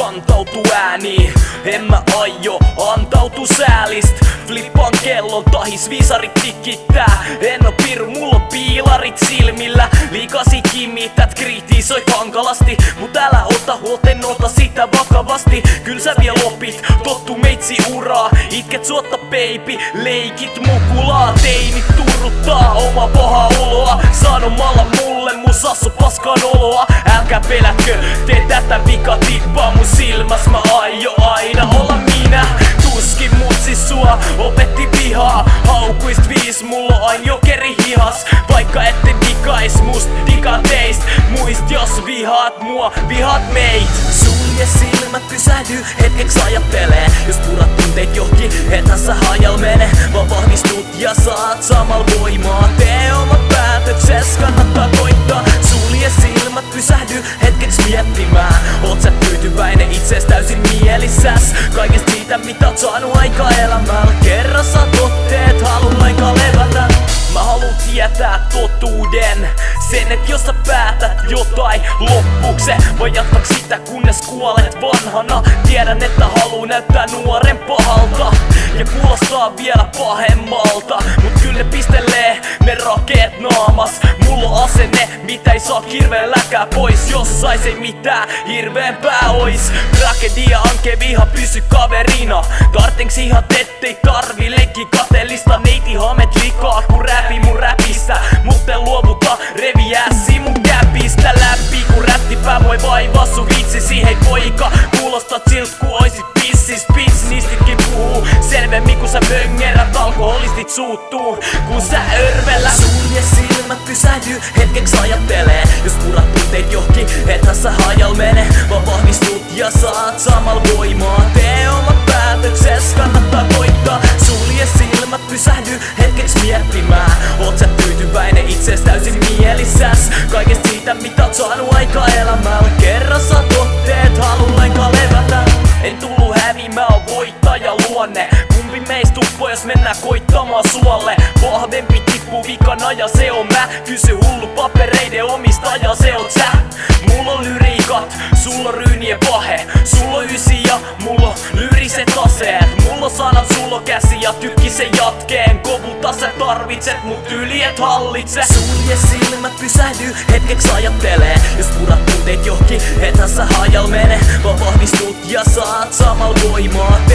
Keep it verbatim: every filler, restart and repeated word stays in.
kantautu ääniin. En mä aio antautu säälist. Flippaan kellon tahis viisarit tikittää. En oo piru, mulla on piilarit silmillä. Liikasi kimität, kritisoit hankalasti. Mut älä ota huolta, en ota sitä vakavasti. Kyl sä vielä opit, tottu meitsi uraa. Itket suotta baby, leikit mukulaa. Teinit turruttaa oma paha oloa. Sanomalla mulle mun sassu paskan oloa. Älkää pelätkö, tee tätä vika tippaa mun silmäs. Mä aio aina olla minä. Tuskin mutsi sua opetti vihaa. Haukuist viis, mulla on jokeri hihas. Vaikka ette digais must, digaan teist. Muist jos vihaat mua, vihaat meit. Sulje silmät, pysähdy hetkeks ajattelee. Jos purat tunteet johonkin, ethän sä hajal mene. Vaan vahvistut ja saat samal voimaa. Tee omat päätökses, kannattaa koittaa. Sulje silmät, pysähdy hetkeks miettimään. Oot sä tyytyväinen itsees täysin mielissäs. Kaikesta siitä mitä oot saanut aika elämällä. Kerran sä totteet, halun lainkaan levätä. Mä haluun tietää totuuden. Sen et jos sä päätät jotain, loppuuks se vai jatkaks sitä kunnes kuolet vanhana. Tiedän että haluu näyttää nuoren pahalta ja kuulostaa vielä pahemmalta. Mut kyllä ne pistelee ne rakeet naamas. Mulla on asenne mitä ei saa kirveen läkää pois. Jos sais ei mitään hirveempää ois. Tragedia anke viha pysy kaverina. Tarttenks ihan ettei tarvi leikki kateellista. Neiti hamet likaa kun räpi mun räpistä. Mut en luovuta revi ässi mun käpistä läpi. Kun rättipää voi vaivaa sun vitsisi. Hei poika kuulostat silt ku oisit pissis. Pissnistitkin puhuu selvemmin kun sä möngärät. Alkoholistit suuttuu kun sä örvellä. Sulje silmät pysähdy hetkeks ajattelee. Jos purat tunteet johonkin ethän sä hajal mene. Vaan vahvistut ja saat samal voimaa. Tee omat päätökses, kannattaa koittaa. Sulje silmät pysähdy hetkeks miettimään. Oot sä tyytyväinen itsees täysin mielissäs. Kaikesta siitä mitä oot saanut aika elämällä. Kerran sä totteet, halun lainkaan levätä. En tullu häviin, mä oon voittaja luonne. Kumpi meistä tuppoo jos mennään koittamaan suolle. Vahvempi tippuu vikana ja se on mä. Kysy hullu papereiden omistaja, se oot sä. Mulla on lyriikat, sulla on ryynien pahe. Sulla on ysi ja mulla on lyriset aseet. Mulla on sanat, sulla on käsi ja tykki sen jatkeen. Kovuta sä tarvitset, mut yli et hallitse. Sulje silmät, pysähdy hetkeks ajattelee. Jos purat tunteet johonkin, ethän sä hajal mene. Vaan vahvistut ja saat samal voimaa.